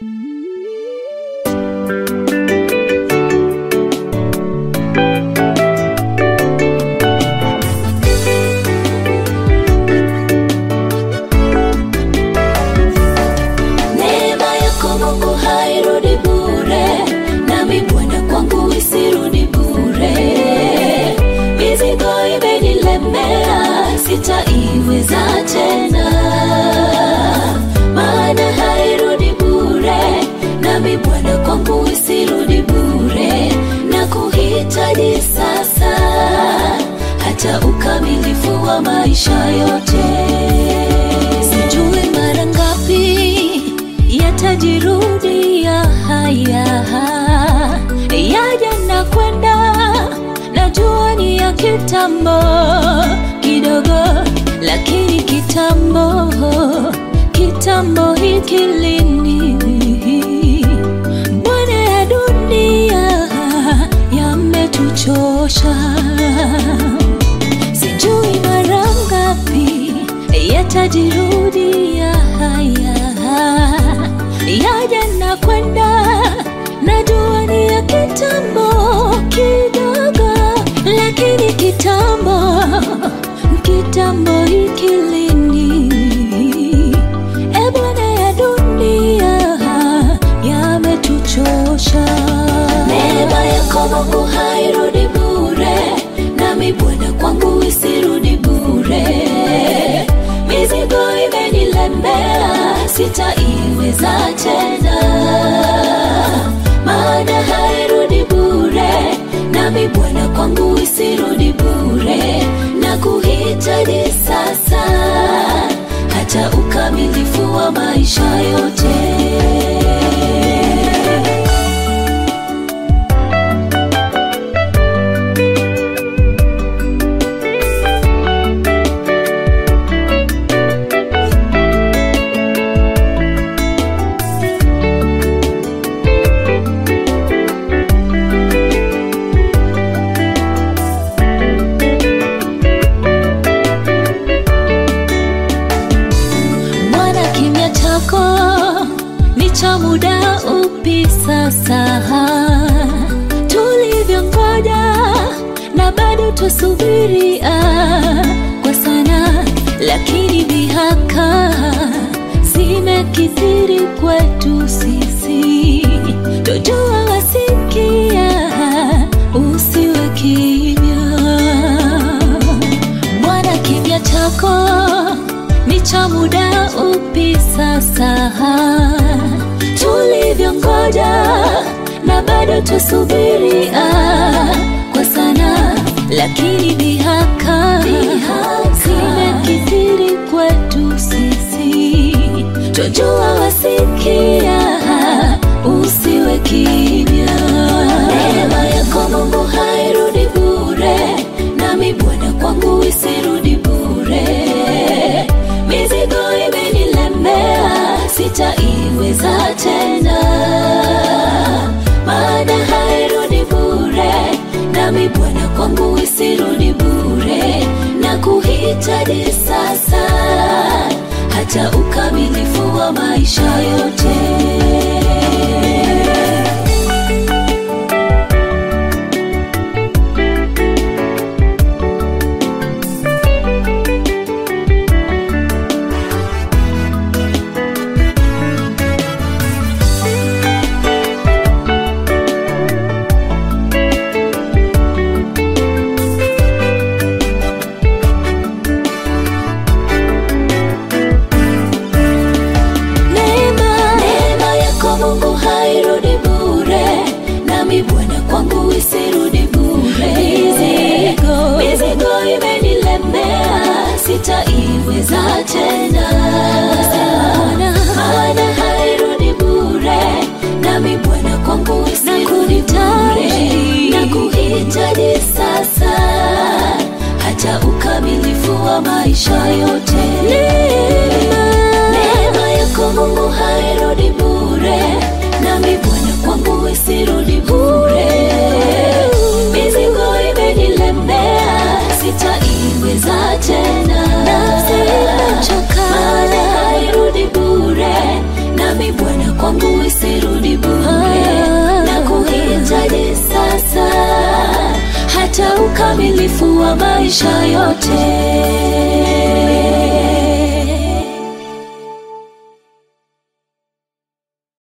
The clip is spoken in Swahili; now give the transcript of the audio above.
Sitaiweza tena, maana hairudi bure, nami Bwana kwangu isirudi bure, na kuhitaji sasa hata ukamilifu wa maisha yote. Sijui mara ngapi yatajirudia haya, yaja na kwenda, najua ni ya kitambo kidogo, lakini kitambo hiki lini? Bwana ya dunia yametuchosha. Sijui mara ngapi yatajirudia haya, yaja na kwenda, najua ni ya kitambo kidogo, lakini kitambo hiki lini? Bwana ya dunia yametuchosha. Neema yako Mungu hairudi bure, nami Bwana kwangu isirudi bure. Mizigo imenilemea, sitaiweza tena, maana hairudi bure, nami Bwana kwangu isirudi bure, na kuhitaji sasa hata ukamilifu wa maisha yote. Ni cha muda upi sasa tulivyongoja, na bado tusubiria kwa sana, lakini dhihaka zimekithiri kwetu sisi. Tojua wasikia, usiwe kimya. Bwana, kimya chako ni cha muda upi sasa tulivyongoja, na bado tusubiria kwa sana, lakini dhihaka zimekithiri kwetu sisi. Tojua wasikia, usiwe kimya. Neema yako Mungu hairudi bure, nami Bwana kwangu isirudi bure. Mizigo imenilemea, sitaiweza tena, maana hairudi bure, nami Bwana kwangu isirudi bure, na kuhitaji sasa hata ukamilifu wa maisha yote. Neema ukamilifu wa maisha yote.